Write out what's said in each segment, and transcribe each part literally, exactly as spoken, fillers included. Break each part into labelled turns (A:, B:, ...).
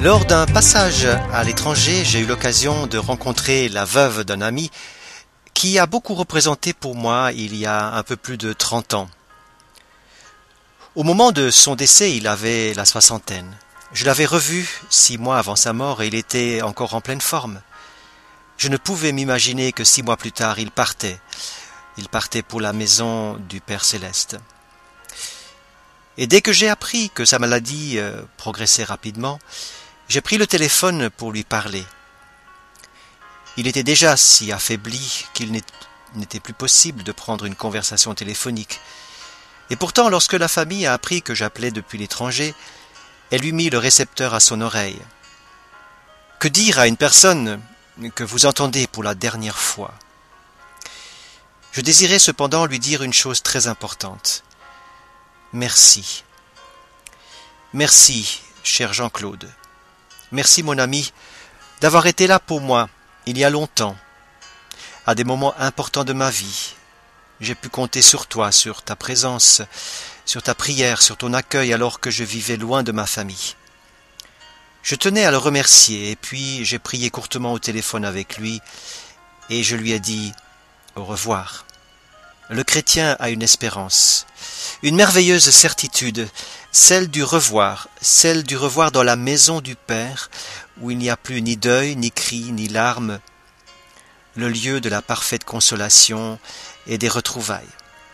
A: Lors d'un passage à l'étranger, j'ai eu l'occasion de rencontrer la veuve d'un ami qui a beaucoup représenté pour moi il y a un peu plus de trente ans. Au moment de son décès, il avait la soixantaine. Je l'avais revu six mois avant sa mort et il était encore en pleine forme. Je ne pouvais m'imaginer que six mois plus tard, il partait. Il partait pour la maison du Père Céleste. Et dès que j'ai appris que sa maladie euh, progressait rapidement, j'ai pris le téléphone pour lui parler. Il était déjà si affaibli qu'il n'était plus possible de prendre une conversation téléphonique. Et pourtant, lorsque la famille a appris que j'appelais depuis l'étranger, elle lui mit le récepteur à son oreille. Que dire à une personne que vous entendez pour la dernière fois? Je désirais cependant lui dire une chose très importante. Merci. Merci, cher Jean-Claude. Merci, mon ami, d'avoir été là pour moi, il y a longtemps, à des moments importants de ma vie. J'ai pu compter sur toi, sur ta présence, sur ta prière, sur ton accueil alors que je vivais loin de ma famille. Je tenais à le remercier et puis j'ai prié courtement au téléphone avec lui et je lui ai dit au revoir. Le chrétien a une espérance, une merveilleuse certitude, celle du revoir, celle du revoir dans la maison du Père, où il n'y a plus ni deuil, ni cris, ni larmes, le lieu de la parfaite consolation et des retrouvailles.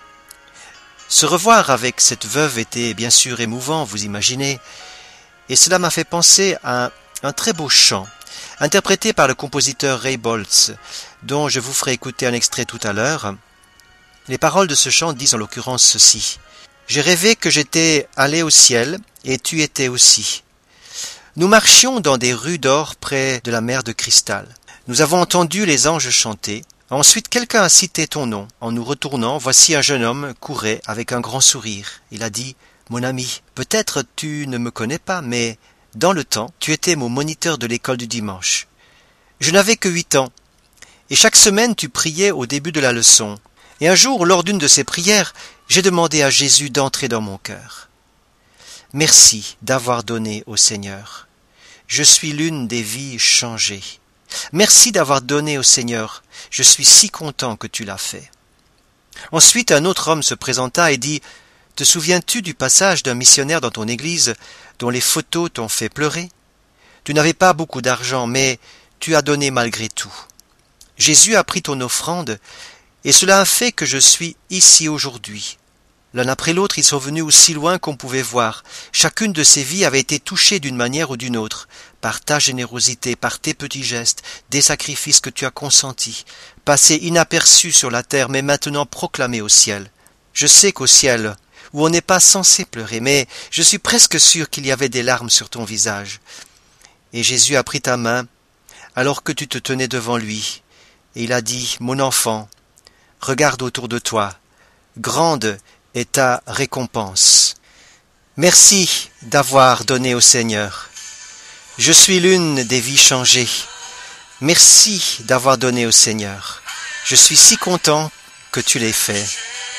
A: Ce revoir avec cette veuve était bien sûr émouvant, vous imaginez, et cela m'a fait penser à un, un très beau chant, interprété par le compositeur Ray Boltz, dont je vous ferai écouter un extrait tout à l'heure. Les paroles de ce chant disent en l'occurrence ceci. « J'ai rêvé que j'étais allé au ciel, et tu étais aussi. Nous marchions dans des rues d'or près de la mer de cristal. Nous avons entendu les anges chanter. Ensuite, quelqu'un a cité ton nom. En nous retournant, voici un jeune homme courait avec un grand sourire. Il a dit, « Mon ami, peut-être tu ne me connais pas, mais dans le temps, tu étais mon moniteur de l'école du dimanche. Je n'avais que huit ans, et chaque semaine tu priais au début de la leçon. Et un jour, lors d'une de ces prières, j'ai demandé à Jésus d'entrer dans mon cœur. Merci d'avoir donné au Seigneur. Je suis l'une des vies changées. Merci d'avoir donné au Seigneur. Je suis si content que tu l'as fait. » Ensuite, un autre homme se présenta et dit, « Te souviens-tu du passage d'un missionnaire dans ton église dont les photos t'ont fait pleurer? Tu n'avais pas beaucoup d'argent, mais tu as donné malgré tout. Jésus a pris ton offrande, et cela a fait que je suis ici aujourd'hui. » L'un après l'autre, ils sont venus aussi loin qu'on pouvait voir. Chacune de ces vies avait été touchée d'une manière ou d'une autre, par ta générosité, par tes petits gestes, des sacrifices que tu as consentis, passés inaperçus sur la terre, mais maintenant proclamés au ciel. Je sais qu'au ciel, où on n'est pas censé pleurer, mais je suis presque sûr qu'il y avait des larmes sur ton visage. Et Jésus a pris ta main, alors que tu te tenais devant lui, et il a dit, « Mon enfant, regarde autour de toi, grande est ta récompense. Merci d'avoir donné au Seigneur. Je suis l'une des vies changées. Merci d'avoir donné au Seigneur. Je suis si content que tu l'aies fait.